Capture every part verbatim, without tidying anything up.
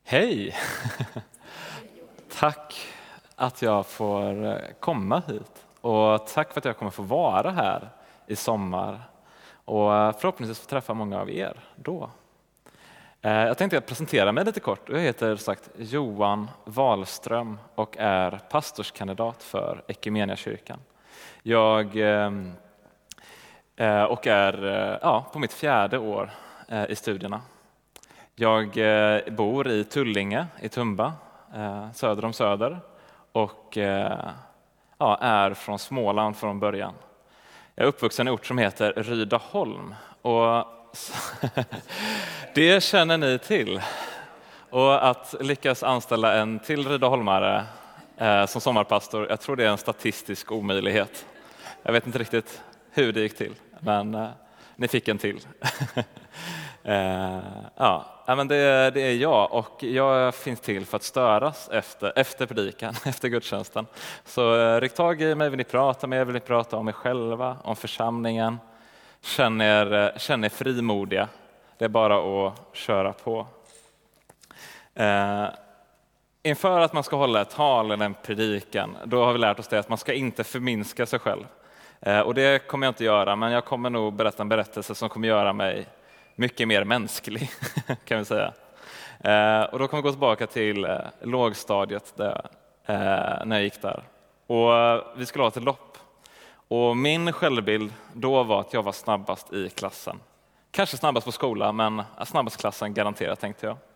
Hej! Tack att jag får komma hit och tack för att jag kommer få vara här i sommar och förhoppningsvis få träffa många av er då. Jag tänkte presentera mig lite kort. Jag heter sagt Johan Wahlström och är pastorskandidat för Equmeniakyrkan. Jag och är ja, på mitt fjärde år i studierna. Jag bor i Tullinge i Tumba, söder om Söder, och ja, är från Småland från början. Jag är uppvuxen i en ort som heter Rydaholm, och det känner ni till. Och att lyckas anställa en till rydaholmare som sommarpastor, jag tror det är en statistisk omöjlighet. Jag vet inte riktigt hur det gick till, men ni fick en till. Uh, ja, men det, det är jag, och jag finns till för att störas efter, efter predikan, efter gudstjänsten. Så uh, ryck tag i mig, vill ni prata med, vill ni prata om er själva, om församlingen. Känn er, känn er frimodiga, det är bara att köra på. Uh, inför att man ska hålla ett tal eller en predikan, då har vi lärt oss det att man ska inte förminska sig själv. Uh, och det kommer jag inte göra, men jag kommer nog berätta en berättelse som kommer göra mig mycket mer mänsklig, kan vi säga. Eh, och då kommer vi gå tillbaka till eh, lågstadiet där, eh, när jag gick där. Och eh, vi skulle ha ett lopp. Och min självbild då var att jag var snabbast i klassen. Kanske snabbast på skolan, men snabbast klassen garanterat, tänkte jag.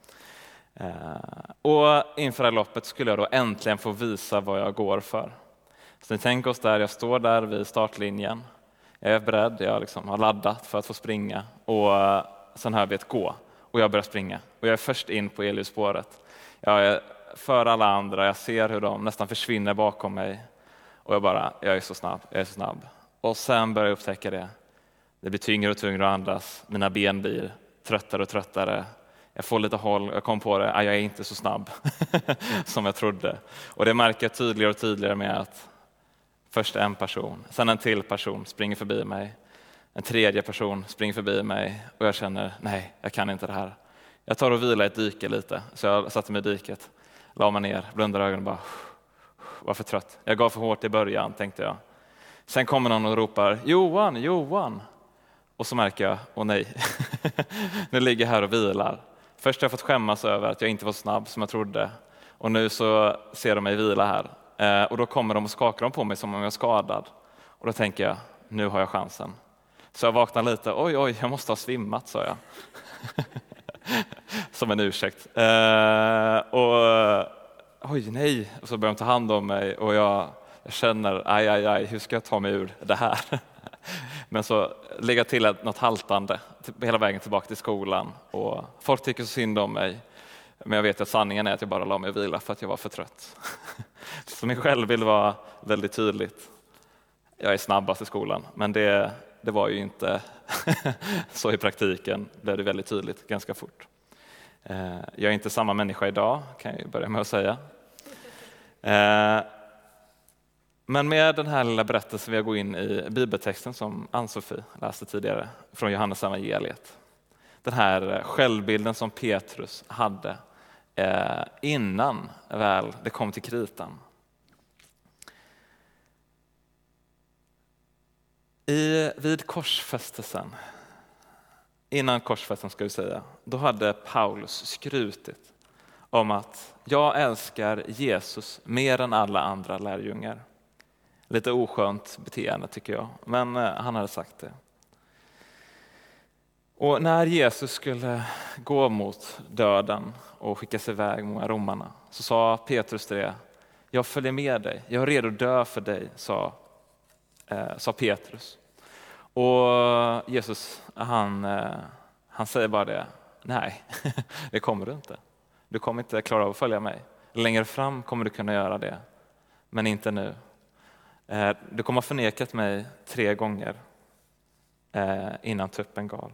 Eh, och inför det här loppet skulle jag då äntligen få visa vad jag går för. Så ni tänker oss där, jag står där vid startlinjen. Jag är beredd, jag liksom har laddat för att få springa, och sen hör vi ett gå och jag börjar springa. Och jag är först in på elljusspåret. Jag är för alla andra, jag ser hur de nästan försvinner bakom mig. Och jag bara, jag är så snabb, jag är så snabb. Och sen börjar jag upptäcka det. Det blir tyngre och tyngre att andas, mina ben blir tröttare och tröttare. Jag får lite håll, jag kom på det, jag är inte så snabb som jag trodde. Och det märker jag tydligare och tydligare med att först en person, sen en till person springer förbi mig. En tredje person springer förbi mig och jag känner, nej, jag kan inte det här. Jag tar och vilar i ett dyke lite, så jag satte mig i dyket. La mig ner, blundade ögonen och bara, var för trött. Jag gav för hårt i början, tänkte jag. Sen kommer någon och ropar, Johan, Johan. Och så märker jag, åh nej, nu ligger jag här och vilar. Först har jag fått skämmas över att jag inte var snabb som jag trodde. Och nu så ser de mig vila här. Och då kommer de och skakar de på mig som om jag är skadad. Och då tänker jag, nu har jag chansen. Så jag vaknar lite, oj oj, jag måste ha svimmat, sa jag. Som en ursäkt. Och oj nej, och så börjar de ta hand om mig. Och jag, jag känner, aj aj aj, hur ska jag ta mig ur det här? Men så lägger jag till något haltande hela vägen tillbaka till skolan. Och folk tycker så synd om mig. Men jag vet att sanningen är att jag bara la mig och vila för att jag var för trött. Så min självbild var väldigt tydligt. Jag är snabbast i skolan, men det, det var ju inte så i praktiken. Blev det väldigt tydligt ganska fort. Jag är inte samma människa idag, kan jag börja med att säga. Men med den här lilla berättelsen vi går in i bibeltexten som Ann-Sofie läste tidigare från Johannes evangeliet. Den här självbilden som Petrus hade innan väl det kom till kritan. I, vid korsfästelsen, innan korsfästelsen ska vi säga, då hade Paulus skrutit om att jag älskar Jesus mer än alla andra lärjungar. Lite oskönt beteende tycker jag, men han hade sagt det. Och när Jesus skulle gå mot döden och skickas iväg mot romarna, så sa Petrus till det, jag följer med dig, jag är redo att dö för dig, sa, eh, sa Petrus. Och Jesus, han, eh, han säger bara det, nej, det kommer du inte. Du kommer inte klara av att följa mig. Längre fram kommer du kunna göra det, men inte nu. Eh, du kommer ha förnekat mig tre gånger eh, innan tuppen gal.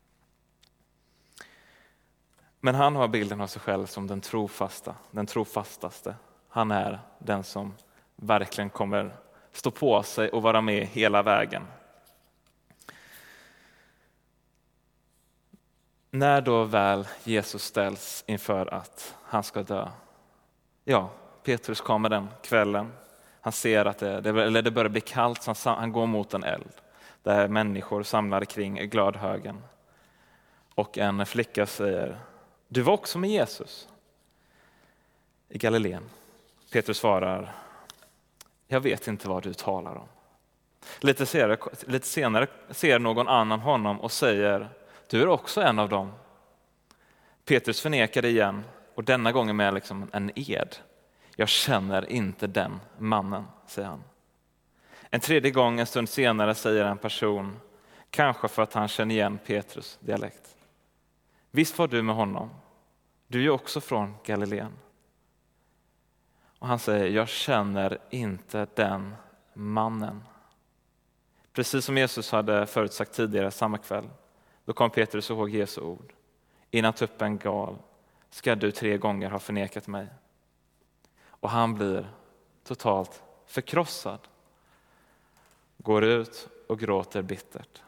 Men han har bilden av sig själv som den trofasta, den trofastaste. Han är den som verkligen kommer stå på sig och vara med hela vägen. När då väl Jesus ställs inför att han ska dö. Ja, Petrus kommer den kvällen. Han ser att det, eller det börjar bli kallt så han, han går mot en eld. Där människor samlar kring glödhögen. Och en flicka säger, du var också med Jesus i Galileen. Petrus svarar, jag vet inte vad du talar om. Lite senare, lite senare ser någon annan honom och säger, du är också en av dem. Petrus förnekar det igen och denna gången med liksom en ed. Jag känner inte den mannen, säger han. En tredje gång, en stund senare, säger en person, kanske för att han känner igen Petrus dialekt. Visst var du med honom? Du är ju också från Galileen. Och han säger, jag känner inte den mannen. Precis som Jesus hade förutsagt tidigare samma kväll. Då kom Petrus ihåg Jesu ord. Innan tuppen gal ska du tre gånger ha förnekat mig. Och han blir totalt förkrossad. Går ut och gråter bittert.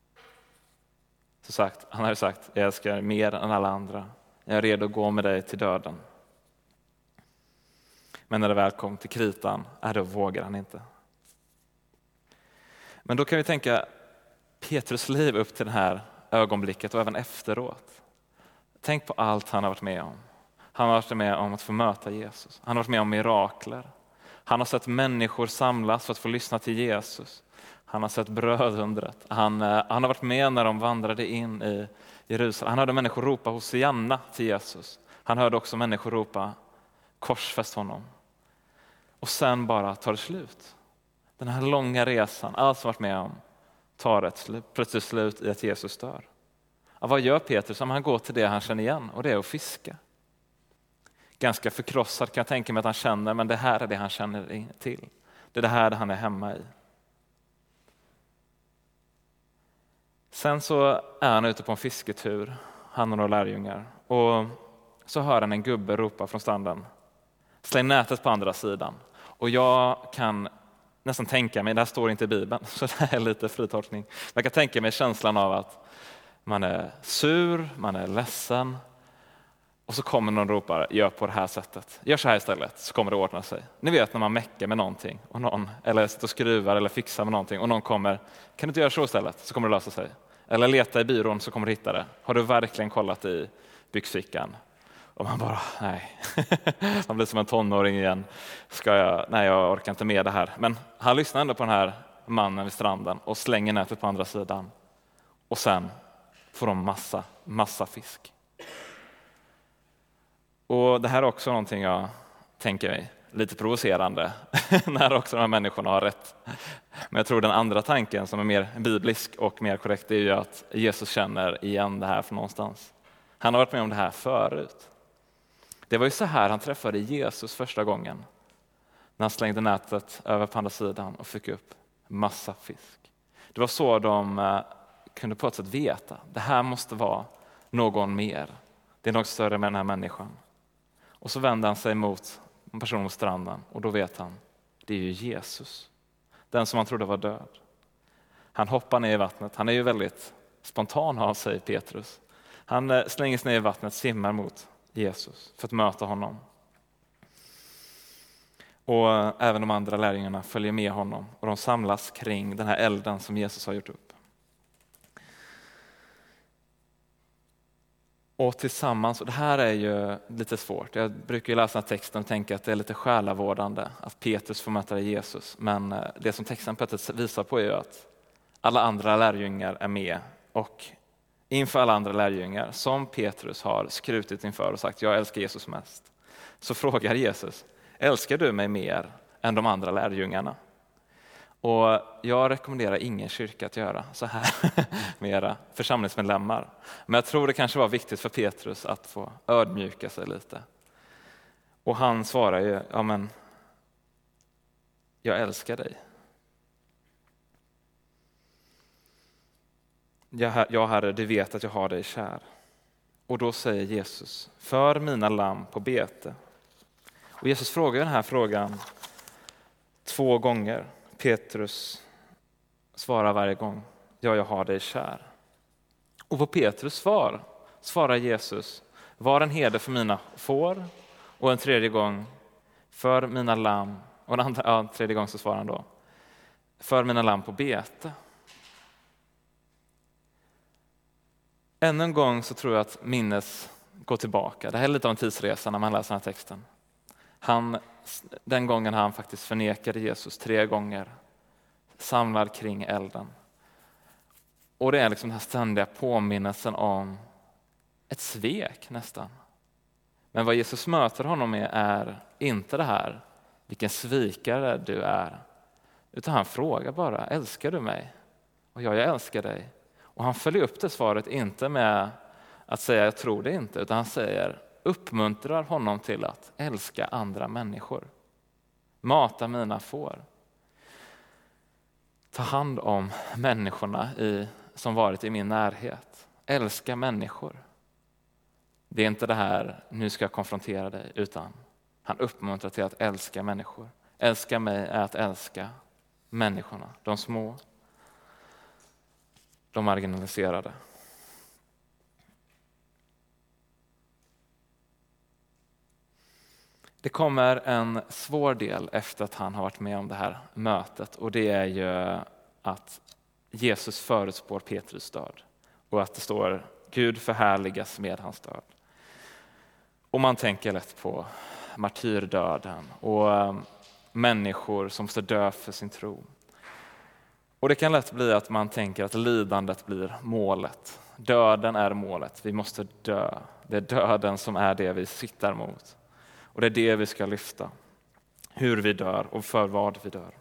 Så sagt, han har sagt, jag älskar mer än alla andra. Jag är redo att gå med dig till döden. Men när det väl kom till kritan, är då vågar han inte. Men då kan vi tänka Petrus liv upp till det här ögonblicket och även efteråt. Tänk på allt han har varit med om. Han har varit med om att få möta Jesus. Han har varit med om mirakler. Han har sett människor samlas för att få lyssna till Jesus. Han har sett brödundret. Han, han har varit med när de vandrade in i Jerusalem. Han hörde människor ropa Hosianna till Jesus. Han hörde också människor ropa korsfäst honom. Och sen bara tar det slut. Den här långa resan, allt som varit med om, tar ett slut, plötsligt slut i att Jesus dör. Ja, vad gör Petrus? Han går till det han känner igen, och det är att fiska. Ganska förkrossad kan jag tänka mig att han känner, men det här är det han känner till. Det är det här han är hemma i. Sen så är han ute på en fisketur, han och några lärjungar. Och så hör han en gubbe ropa från stranden. Släng nätet på andra sidan. Och jag kan nästan tänka mig, det här står inte i Bibeln, så det här är lite fritolkning. Jag kan tänka mig känslan av att man är sur, man är ledsen. Och så kommer någon och ropar, gör på det här sättet. Gör så här istället, så kommer det ordna sig. Ni vet när man mäcker med någonting, och någon, eller sitter och skruvar eller fixar med någonting. Och någon kommer, kan du inte göra så istället, så kommer det lösa sig. Eller leta i byrån så kommer du hitta det. Har du verkligen kollat i byxfickan? Och man bara, nej. Man blir som en tonåring igen. Ska jag, nej, jag orkar inte med det här. Men han lyssnar ändå på den här mannen vid stranden och slänger nätet på andra sidan. Och sen får de massa, massa fisk. Och det här är också någonting jag tänker mig lite provocerande. När också de här människorna har rätt. Men jag tror den andra tanken som är mer biblisk och mer korrekt är ju att Jesus känner igen det här från någonstans. Han har varit med om det här förut. Det var ju så här han träffade Jesus första gången. När han slängde nätet över på andra sidan och fick upp massa fisk. Det var så de kunde på ett sätt veta. Det här måste vara någon mer. Det är något större med den här människan. Och så vände han sig mot en person på stranden. Och då vet han, det är ju Jesus. Den som han trodde var död. Han hoppar ner i vattnet. Han är ju väldigt spontan av sig, Petrus. Han slänger sig ner i vattnet, simmar mot Jesus för att möta honom. Och även de andra lärjungarna följer med honom. Och de samlas kring den här elden som Jesus har gjort upp. Och tillsammans, och det här är ju lite svårt. Jag brukar ju läsa den här texten och tänka att det är lite själavårdande att Petrus får möta Jesus. Men det som texten på ett sätt visar på är ju att alla andra lärjungar är med. Och inför alla andra lärjungar som Petrus har skrutit inför och sagt, jag älskar Jesus mest. Så frågar Jesus, älskar du mig mer än de andra lärjungarna? Och jag rekommenderar ingen kyrka att göra så här med era församlingsmedlemmar. Men jag tror det kanske var viktigt för Petrus att få ödmjuka sig lite. Och han svarar ju, ja men, jag älskar dig. Ja Herre, du vet att jag har dig kär. Och då säger Jesus, för mina lamm på bete. Och Jesus frågar den här frågan två gånger. Petrus svarar varje gång, ja jag har dig kär. Och på Petrus svar svarar Jesus, var en herde för mina får, och en tredje gång för mina lamm, och en andra, ja, tredje gång så svarar han då, för mina lamm på bete. Ännu en gång så tror jag att minnes går tillbaka. Det här är lite av en tidsresa när man läser den här texten. Han, den gången han faktiskt förnekade Jesus tre gånger, samlad kring elden. Och det är liksom den här ständiga påminnelsen om ett svek nästan. Men vad Jesus möter honom med är inte det här, vilken svikare du är. Utan han frågar bara, älskar du mig? Och jag, jag älskar dig. Och han följer upp det svaret inte med att säga, jag tror det inte. Utan han säger, uppmuntrar honom till att älska andra människor. Mata mina får. Ta hand om människorna i, som varit i min närhet. Älska människor. Det är inte det här, nu ska jag konfrontera dig, utan han uppmuntrar till att älska människor. Älska mig är att älska människorna, de små, de marginaliserade. Det kommer en svår del efter att han har varit med om det här mötet, och det är ju att Jesus förutspår Petrus död och att det står Gud förhärligas med hans död. Och man tänker lätt på martyrdöden och människor som ska dö för sin tro. Och det kan lätt bli att man tänker att lidandet blir målet. Döden är målet, vi måste dö. Det är döden som är det vi siktar mot. Och det är det vi ska lyfta. Hur vi dör och för vad vi dör.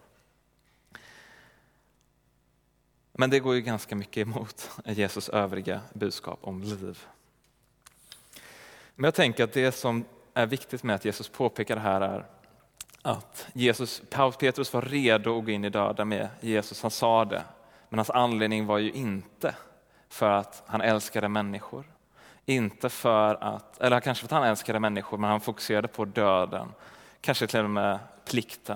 Men det går ju ganska mycket emot Jesus övriga budskap om liv. Men jag tänker att det som är viktigt med att Jesus påpekar det här är att Jesus, Paulus Petrus var redo att gå in i döden med Jesus. Han sa det, men hans anledning var ju inte för att han älskade människor. Inte för att, eller kanske för att han älskade människor, men han fokuserade på döden. Kanske till och med plikten.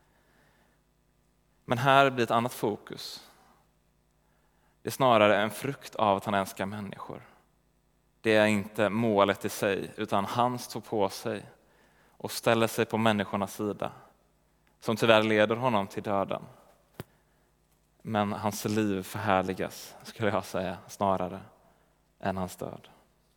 Men här blir ett annat fokus. Det är snarare en frukt av att han älskar människor. Det är inte målet i sig, utan han står på sig och ställer sig på människornas sida, som tyvärr leder honom till döden. Men hans liv förhärligas, skulle jag säga, snarare än hans död.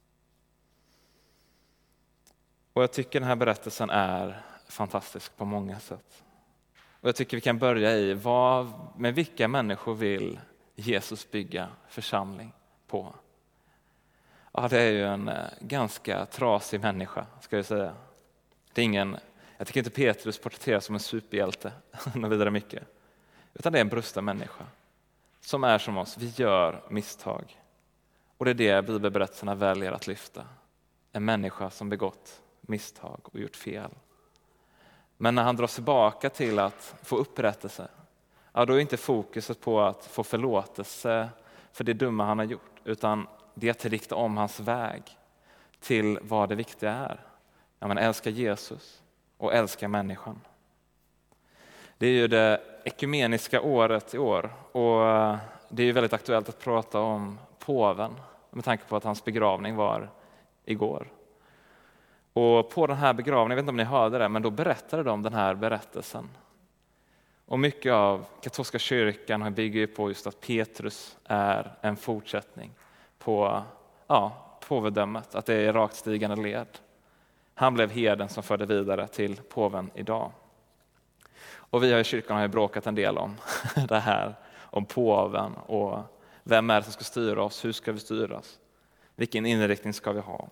Och jag tycker den här berättelsen är fantastisk på många sätt. Och jag tycker vi kan börja i, vad, med vilka människor vill Jesus bygga församling på? Ja, det är ju en ganska trasig människa, ska jag säga. Det är ingen, jag tycker inte Petrus porträtteras som en superhjälte, något vidare mycket. Utan det är en brusten människa som är som oss. Vi gör misstag. Och det är det bibelberättelserna väljer att lyfta. En människa som begått misstag och gjort fel. Men när han drar sig tillbaka till att få upprättelse, ja, då är inte fokuset på att få förlåtelse för det dumma han har gjort, utan det är att rikta om hans väg till vad det viktiga är. Ja, men älska Jesus och älska människan. Det är ju det ekumeniska året i år, och det är ju väldigt aktuellt att prata om påven med tanke på att hans begravning var igår. Och på den här begravningen, jag vet inte om ni hörde det, men då berättade de den här berättelsen. Och mycket av katolska kyrkan bygger på just att Petrus är en fortsättning på ja, påvedömet, att det är rakt stigande led. Han blev herden som förde vidare till påven idag. Och vi har i kyrkan har ju bråkat en del om det här, om påven och vem är det som ska styra oss, hur ska vi styras, vilken inriktning ska vi ha.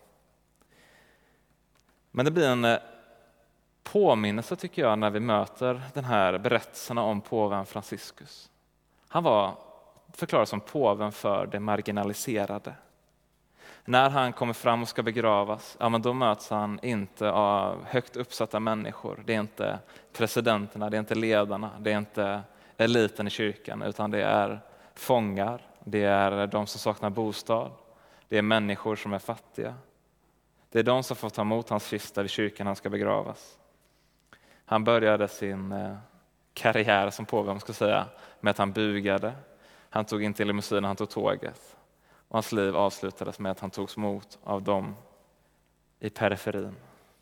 Men det blir en påminnelse, tycker jag, när vi möter den här berättelserna om påven Franciscus. Han var förklarad som påven för det marginaliserade. När han kommer fram och ska begravas, ja, men då möts han inte av högt uppsatta människor. Det är inte presidenterna, det är inte ledarna, det är inte eliten i kyrkan, utan det är fångar, det är de som saknar bostad, det är människor som är fattiga. Det är de som får ta emot hans kista vid kyrkan han ska begravas. Han började sin karriär som påve, man ska säga, med att han bugade. Han tog inte limousinen, han tog tåget. Och hans liv avslutades med att han togs emot av dem i periferin.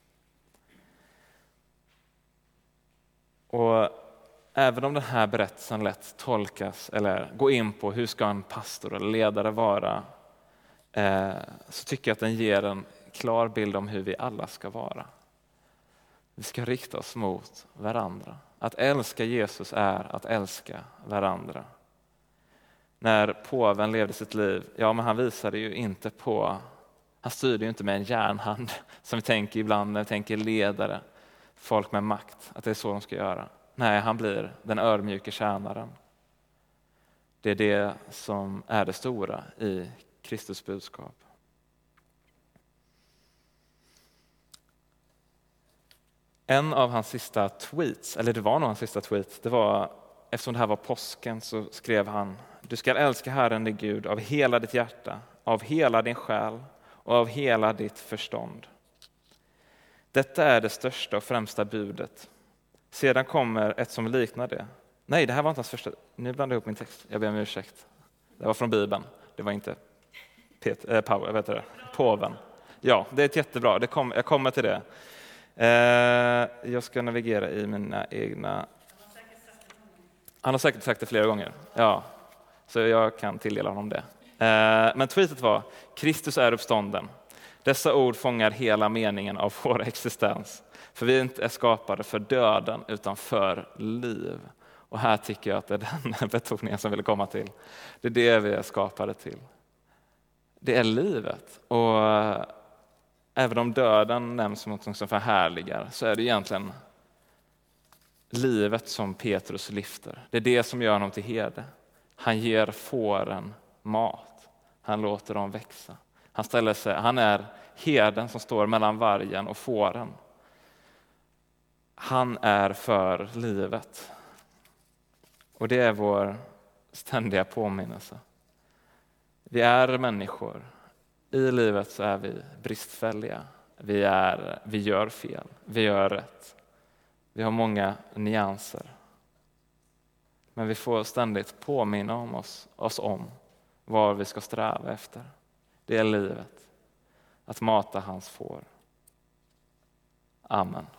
Och även om den här berättelsen lätt tolkas eller går in på hur ska en pastor eller ledare vara, eh, så tycker jag att den ger en klar bild om hur vi alla ska vara. Vi ska rikta oss mot varandra. Att älska Jesus är att älska varandra. När påven levde sitt liv, ja men han visade ju inte på, han styrde ju inte med en järnhand som vi tänker ibland när vi tänker ledare, folk med makt, att det är så de ska göra. Nej, han blir den ödmjuke tjänaren. Det är det som är det stora i Kristus budskap. En av hans sista tweets, eller det var nog hans sista tweet, det var, eftersom det här var påsken så skrev han: du ska älska Herren din Gud av hela ditt hjärta, av hela din själ och av hela ditt förstånd. Detta är det största och främsta budet. Sedan kommer ett som liknar det. Nej, det här var inte hans första. Nu blandade jag ihop min text. Jag ber om ursäkt. Det var från Bibeln. Det var inte Pet, äh, Paul, jag vet det, påven. Ja, det är ett jättebra. Det kom, jag kommer till det. Eh, jag ska navigera i mina egna... Han har säkert sagt det flera gånger. Ja, så jag kan tilldela honom det. Eh, men tweetet var: Kristus är uppstånden. Dessa ord fångar hela meningen av vår existens. För vi inte är skapade för döden utan för liv. Och här tycker jag att det är den betoningen som vill komma till. Det är det vi är skapade till. Det är livet. Och även om döden nämns som något som förhärligar, så är det egentligen livet som Petrus lyfter. Det är det som gör honom till herde. Han ger fåren mat. Han låter dem växa. Han ställer sig, han är herden som står mellan vargen och fåren. Han är för livet. Och det är vår ständiga påminnelse. Vi är människor. I livet så är vi bristfälliga. Vi, är, vi gör fel. Vi gör rätt. Vi har många nyanser. Men vi får ständigt påminna om oss, oss om vad vi ska sträva efter. Det är livet. Att mata hans får. Amen.